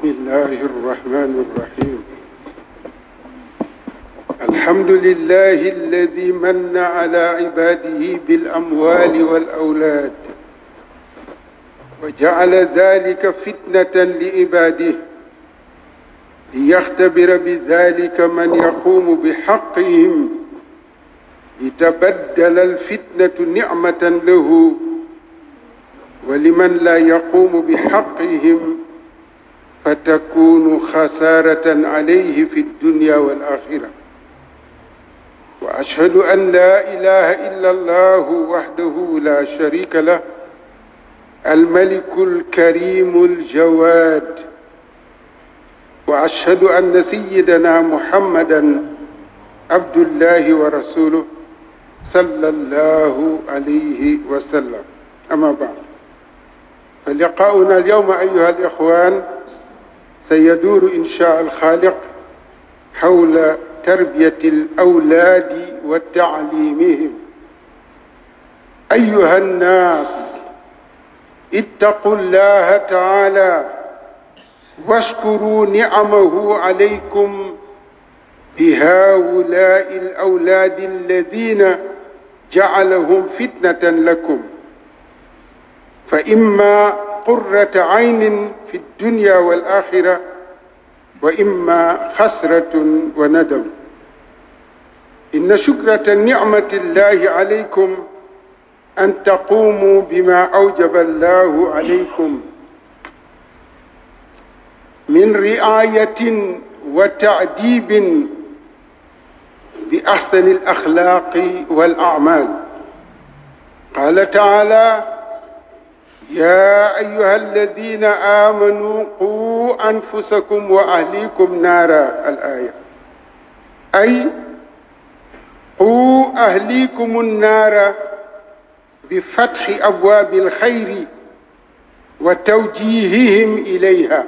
بسم الله الرحمن الرحيم. الحمد لله الذي من على عباده بالأموال والأولاد وجعل ذلك فتنة لعباده ليختبر بذلك من يقوم بحقهم لتبدل الفتنة نعمة له، ولمن لا يقوم بحقهم فتكون خسارة عليه في الدنيا والآخرة. وأشهد أن لا إله إلا الله وحده لا شريك له الملك الكريم الجواد، وأشهد أن سيدنا محمدا عبد الله ورسوله صلى الله عليه وسلم. أما بعد، فلقاؤنا اليوم أيها الإخوان سيدور إن شاء الخالق حول تربية الأولاد وتعليمهم. أيها الناس، اتقوا الله تعالى واشكروا نعمه عليكم بهؤلاء الأولاد الذين جعلهم فتنة لكم، فإما قرة عين في الدنيا والآخرة وإما خسرة وندم. إن شكرة نعمة الله عليكم أن تقوموا بما أوجب الله عليكم من رعاية وتعديب بأحسن الأخلاق والأعمال. قال تعالى: يا أيها الذين آمنوا قوا أنفسكم وأهليكم نارا. الآية أي قوا أهليكم النار بفتح أبواب الخير وتوجيههم إليها.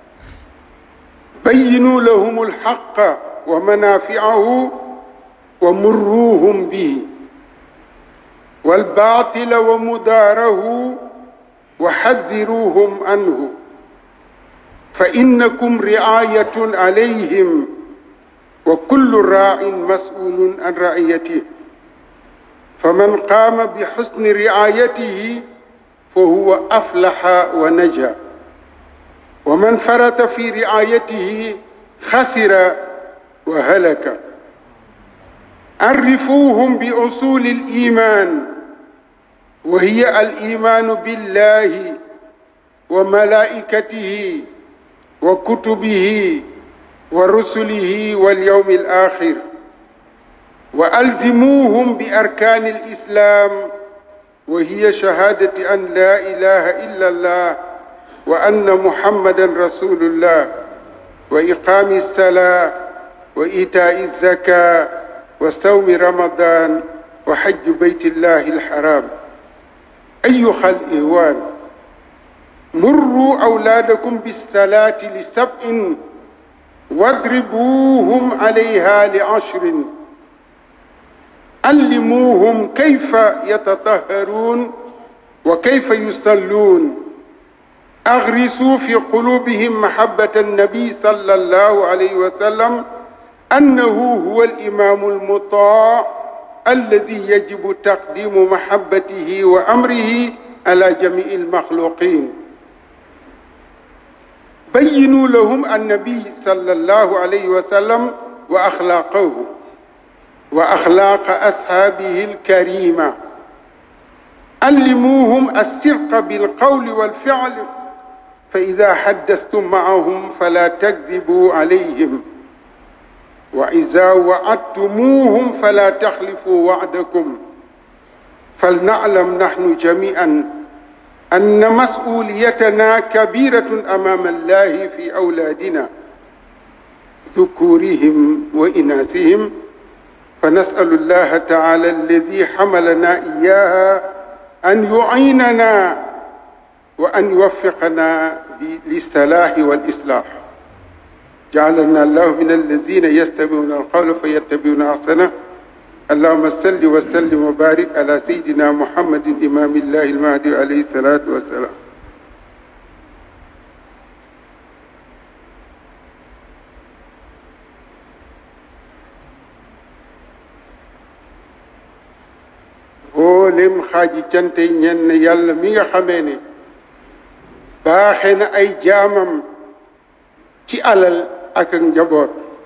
بينوا لهم الحق ومنافعه ومروهم به، والباطل ومداره وحذروهم عنه، فإنكم رعاية عليهم وكل راع مسؤول عن رعيته، فمن قام بحسن رعايته فهو أفلح ونجا، ومن فرط في رعايته خسر وهلك. عرفوهم بأصول الإيمان، وهي الإيمان بالله وملائكته وكتبه ورسله واليوم الآخر، وألزموهم بأركان الإسلام، وهي شهادة أن لا إله إلا الله وأن محمدا رسول الله، وإقام الصلاة وإيتاء الزكاة وصوم رمضان وحج بيت الله الحرام. أيها الإخوان، مروا أولادكم بالصلاة ل7 واضربوهم عليها ل10. علموهم كيف يتطهرون وكيف يصلون. أغرسوا في قلوبهم محبة النبي صلى الله عليه وسلم أنه هو الإمام المطاع الذي يجب تقديم محبته وأمره على جميع المخلوقين. بينوا لهم النبي صلى الله عليه وسلم وأخلاقه وأخلاق أصحابه الكريمة. علموهم الصدق بالقول والفعل، فإذا حدثتم معهم فلا تكذبوا عليهم، وإذا وعدتموهم فلا تخلفوا وعدكم. فلنعلم نحن جميعا أن مسؤوليتنا كبيرة أمام الله في أولادنا ذكورهم وإناثهم، فنسأل الله تعالى الذي حملنا إياها أن يعيننا وأن يوفقنا للصلاح والإصلاح. جعلنا الله من الذين يستمعون القول فيتبعون أحسنه. اللهم صل وسلم وبارك على سيدنا محمد إمام الله المهدي عليه الصلاة والسلام. mboolem xaaji cante ñenn yàlla mi nga xamee ne baaxe na ay jaamam ci alal ak njaboot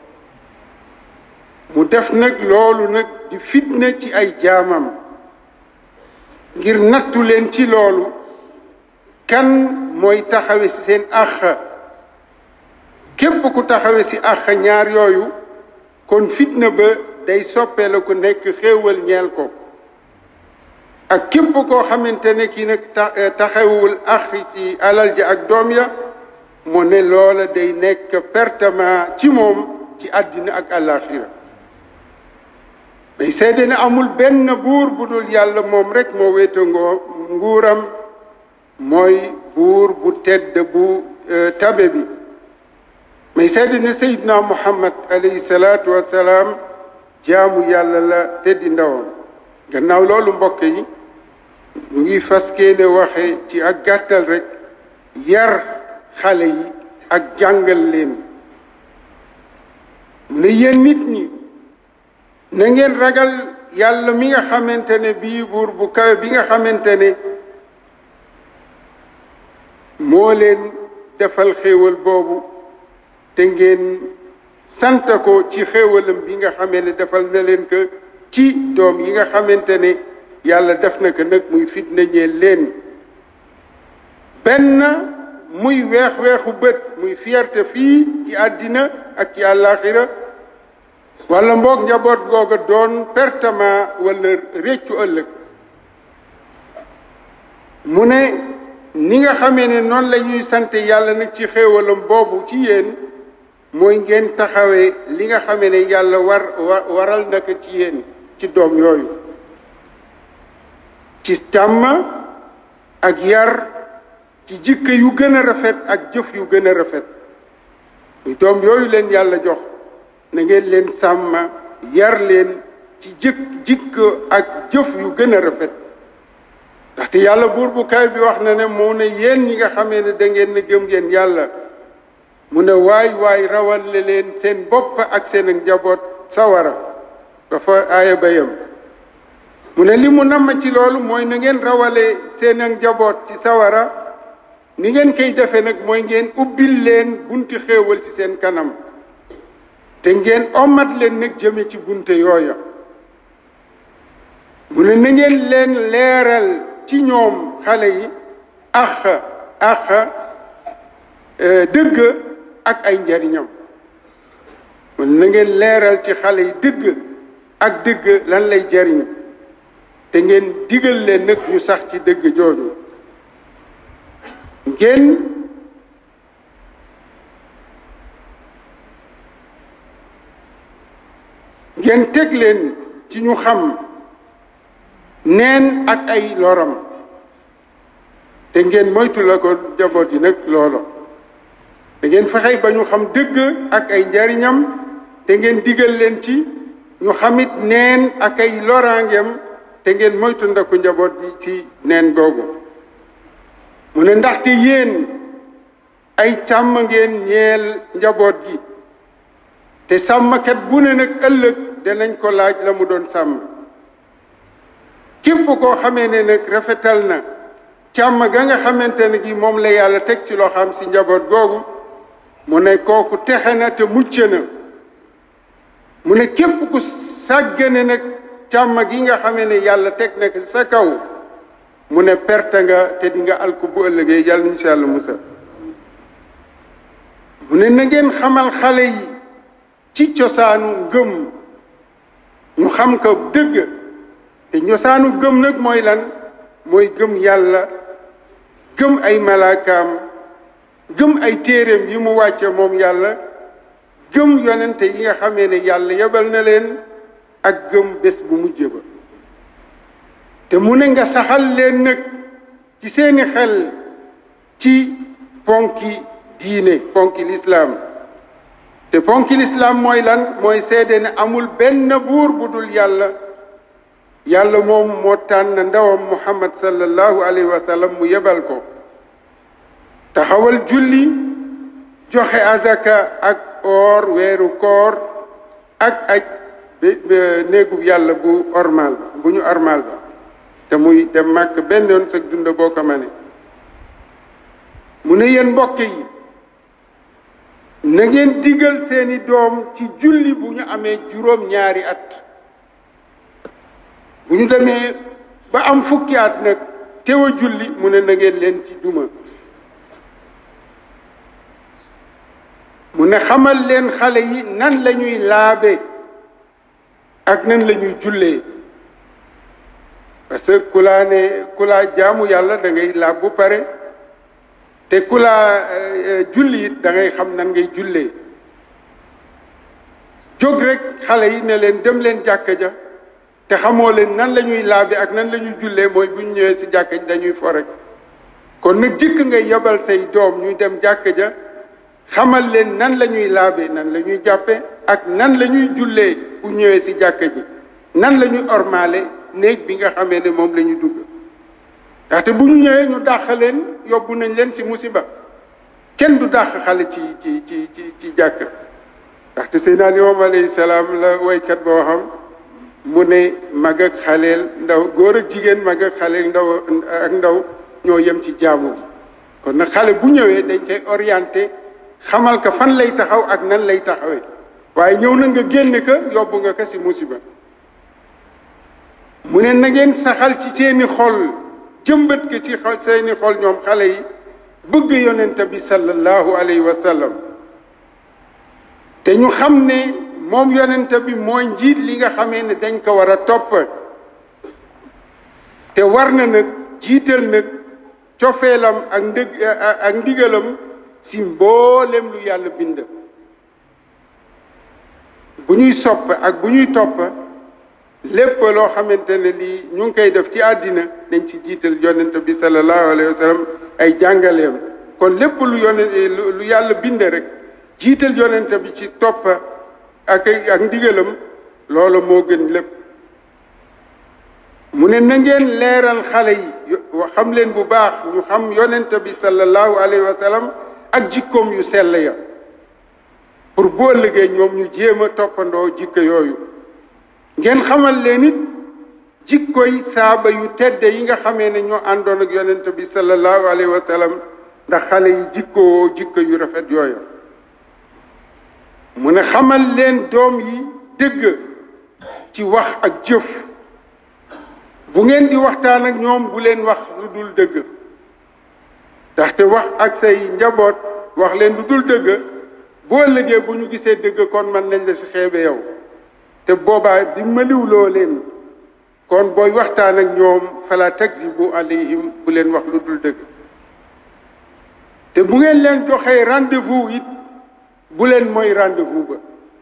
mu def nag loolu nag di fitna ci ay jaamam ngir nattu leen ci loolu kan mooy taxawe ci seen àq képp ku taxawe ci àq ñaar yooyu kon fitna ba day soppee la ko nekk xéewal ñeel ko ak képp koo xamante ne kii nag taxawul àq ci alal ja ak doom ya mu ne loola day nekk pertement ci moom ci àddina ak àllaaxira may seede ne amul benn buur bu dul yàlla moom rek moo wéete nguuram mooy buur bu tedd bu tabe bi may seede ne Seydina Muhammad alayhi salaatu wassalaam jaamu yàlla la teddi ndawam gannaaw loolu mbokk yi ñu ngi faskeene waxe ci ak gàttal rek yar xale yi ak jàngal leen mu ne yéen nit ñi na ngeen ragal yàlla mi nga xamante ne bii buur bu kawe bi nga xamante ne moo leen defal xéewal boobu te ngeen sant ko ci xéewalam bi nga xamee ne defal na leen ko ci doom yi nga xamante ne yàlla def na ko nag muy fitna ñeel leen benn muy weex-weexu bët muy fierté fii ci àddina ak ci àllaaxira wala mboog njaboot googa doon pertement wala réccu ëllëg mu ne ni nga xamee ne noonu la ñuy sant yàlla nag ci xéewalam boobu ci yéen mooy ngeen taxawee li nga xamee ne yàlla waral na ko ci yéen ci doom yooyu ci càmm ak yar ci jikko yu gën a rafet ak jëf yu gën a rafet muy doom yooyu leen yàlla jox na ngeen leen sàmm yar leen ci jikko ak jëf yu gën a rafet ndaxte yàlla buur bu kaay bi wax na ne moo ne yéen ñi nga xamee ne da ngeen ne gëm ngeen yàlla mu ne waay rawal leen seen bopp ak seen njaboot sawara dafa aaya bayam mu ne li mu namm ci loolu mooy na ngeen rawale seen njaboot ci sawara ni ngeen koy defee nag mooy ngeen ubbil leen bunti xéewal ci seen kanam te ngeen omat leen nag jëme ci bunte yooya mu ne na ngeen leen leeral ci ñoom xale yi ak dëgg ak ay njariñam mu ne na ngeen leeral ci xale yi dëgg ak dëgg lan lay jariñ te ngeen digal leen nag ñu sax ci dëgg jooju ngeen teg leen ci ñu xam neen ak ay loram te ngeen moytu la ko jaboot yi nag loolo da ngeen fexe ba ñu xam dëgg ak ay njariñam te ngeen digal leen ci ñu xamit neen ak ay loraangem te ngeen moytu ndaku njaboot yi ci neen googu mu ne ndaxte yéen ay càmm ngeen ñeel njaboot gi te sàmmkat bu ne nag ëllëg danañ ko laaj la mu doon sàmm képp koo xamee ne nag rafetal na càmm ga nga xamante ne gi moom la yàlla teg ci loo xam si njaboot googu mu ne kooku texe na te mucc na mu ne képp ku sàggane nag càmm gi nga xamee ne yàlla teg na ko sa kaw mu ne perte nga te di nga alku bu ëllëgee yàlla ñu si yàlla musa mu ne na ngeen xamal xale yi ci cosaanu ngëm ñu xam ko dëgg te cosaanu gëm nag mooy lan mooy gëm yàlla gëm ay malaakaam gëm ay téeréem yi mu wàcce moom yàlla gëm yonente yi nga xamee ne yàlla yebal na leen ak gëm bés bu mujj ba te mu ne nga saxal leen nag ci seeni xel ci ponki diine ponki lislaam te ponki lislaam mooy lan mooy seede ne amul benn buur bu dul yàlla yàlla moom moo tànn ndawam muhammad sallallahu alayhi wa sallam mu yebal ko taxawal julli joxe azaka ak or weeru koor ak aj néegub yàlla bu ormal ba bu ñu ormal ba te muy dem màkk benn yoon sag dund boo ko mane mu ne yéen mbokk yi na ngeen digal seeni doom ci julli bu ñu amee juróom-ñaari at bu ñu demee ba am fukki at nag teew a julli mu ne na ngeen leen ci duma mu ne xamal leen xale yi nan la ñuy laabe ak nan la ñuy jullee parce que ku laa jaamu yàlla da ngay laab bu pare te ku laa julli it da ngay xam nan ngay jullee jóg rek xale yi ne leen dem leen jàkka ja te xamoo leen nan la ñuy laabe ak nan la ñuy jullee mooy bu ñu ñëwee si jàkka ji dañuy fo rek kon nag jëkk ngay yebal say doom ñuy dem jàkka ja xamal leen nan la ñuy laabe nan la ñuy jàppe ak nan la ñuy jullee bu ñëwee si jàkka ji nan la ñuy ormaale néeg bi nga xamee ne moom la ñu dugg ndaxte bu ñu ñëwee ñu dàq leen yóbbu nañ leen si musiba kenn du dàq xale ci jàkk ndaxte Seydina Limaamu alayhi salaam la waykat boo xam mu ne mag ak xaleel ndaw góor ak jigéen mag ak xaleel ndaw ñoo yem ci jaamu bi kon nag xale bu ñëwee dañ koy orienté xamal ka fan lay taxaw ak nan lay taxawee waaye ñëw na nga génn ka yóbbu nga ka si musiba mu ne na ngeen saxal ci seeni xol jëmbat ko ci seeni xol ñoom xale yi bëgg yonent bi sallallahu alayhi wa sallam te ñu xam ne moom yonent bi mooy njiit li nga xamee ne dañ ko war a topp te war na nag jiital nag cofeelam ak ndigalam si mboolem lu yàlla bind bu ñuy sopp ak bu ñuy topp lépp loo xamante ne lii ñu ngi koy def ci àddina dañ ci jiital yonent bi sallallahu alayhi wa sallam ay jàngaleem kon lépp lu yàlla bind rek jiital yonent bi ci topp ak ndigalam loolu moo gën lépp mu ne na ngeen leeral xale yi xam leen bu baax ñu xam yonent bi sallallahu alayhi wa sallam ak jikkoom yu sell ya pour boo ëllëgee ñoom ñu jéem a toppandoo jikko yooyu ngeen xamal leen it jikkoy saaba yu tedde yi nga xamee ne ñoo àndoon ak yonent bi sallallahu alayhi wa sallam ndax xale yi jikkoo jikko yu rafet yooyu mu ne xamal leen doom yi dëgg ci wax ak jëf bu ngeen di waxtaan ak ñoom bu leen wax lu dul dëgg ndaxte wax ak say njaboot wax leen lu dul dëgg boo ëllëgee bu ñu gisee dëgg kon mën nañ la si xeebe yow te boobaa di maliwloo leen kon booy waxtaan ak ñoom fala takzibu alayhim bu leen wax lu dul dëgg te bu ngeen leen joxee rendez-vous it bu leen mooy rendez-vous ba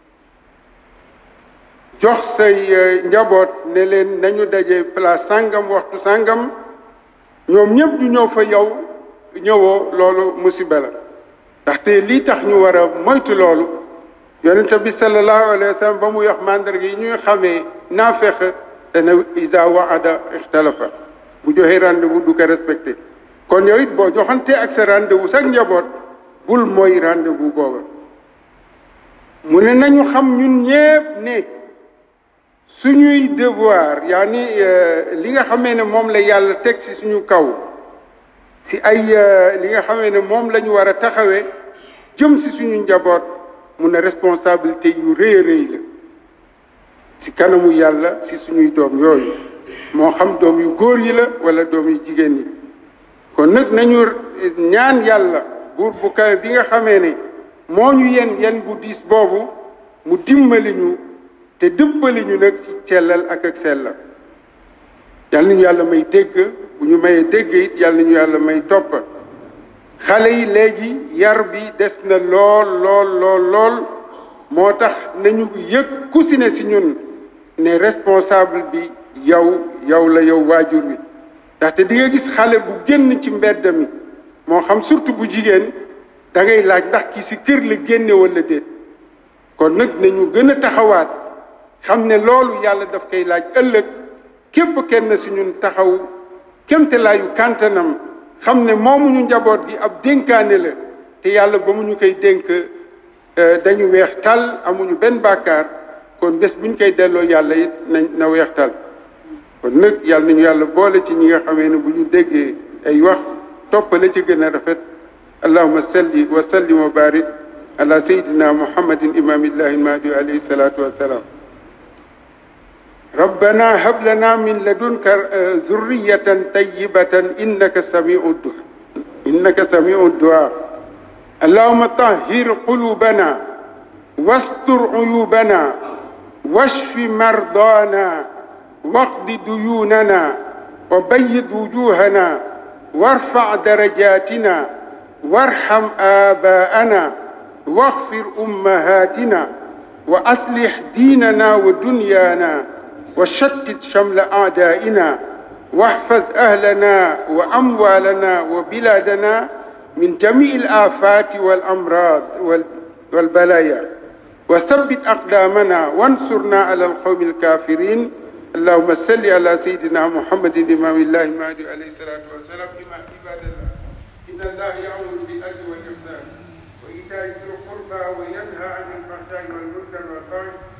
jox say njaboot ne leen nañu daje place sàngam waxtu sàngam ñoom ñëpp ñu ñëw fa yow ñëwoo loolu musiba la ndaxte lii tax ñu war a moytu loolu yonent bi sallallahu alayhi wa sallam ba muy wax mandarga yi ñuy xamee naafeq dana isa waada ixtalafa bu joxee rendez-vous du ko respecté kon yow it boo joxantee ak sa rendez-vous sax njaboot bul mooy rendez-vous booba mu ne nañu xam ñun ñépp ne suñuy devoir yaani li nga xamee ne moom la yàlla teg ci suñu kaw si ay li nga xamee ne moom la ñu war a taxawee jëm si suñu njaboot mu ne responsabilité yu rëy a rëy la si kanamu yàlla si suñuy doom yooyu moo xam doom yu góor yi la wala doom yu jigéen yi kon nag nañu ñaan yàlla buur bu kawe bi nga xamee ne moo ñu yen bu diis boobu mu dimbali ñu te dëppali ñu nag ci cellal ak sellal yàlla nañu yàlla may dégg bu ñu mayee dégg it yàlla nañu yàlla may topp xale yi léegi yar bi des na lool moo tax nañu yëg ku si ne si ñun ne responsable bi yow la yow waajur bi ndaxte di nga gis xale bu génn ci mbedd mi moo xam surtout bu jigéen da ngay laaj ndax ki si kër la génne wala déet kon nag nañu gën a taxawaat xam ne loolu yàlla daf koy laaj ëllëg képp kenn si ñun taxaw kémte laayu kàntanam xam ne moomuñu njaboot gi ab dénkaane la te yàlla ba mu ñu koy dénk dañu weex tal amuñu benn bàkkaar kon bés buñ koy delloo yàlla it na weex tal kon nag yàlla nañu yàlla boole ci ñi nga xamee ne bu ñu déggee ay wax toppale ci gën a rafet allahumma salli wa sallim wa barik ala sayyidina muhammadin imamillahi almahdi alayhi salatu wassalam ربنا هب لنا من لدنك ذرية طيبة إنك سميع الدعاء اللهم طهر قلوبنا واستر عيوبنا واشف مرضانا واقض ديوننا وبيض وجوهنا وارفع درجاتنا وارحم آباءنا واغفر أمهاتنا وأصلح ديننا ودنيانا وشتت شمل أعدائنا واحفظ أهلنا وأموالنا وبلادنا من جميع الآفات والأمراض والبلايا وثبت أقدامنا وانصرنا على القوم الكافرين اللهم صل على سيدنا محمد إمام الله المهدي عليه الصلاة والسلام إمام عباد الله إن الله يأمر بالعدل والإحسان وإيتاء ذي القربى وينهى عن الفحشاء والمنكر والبغي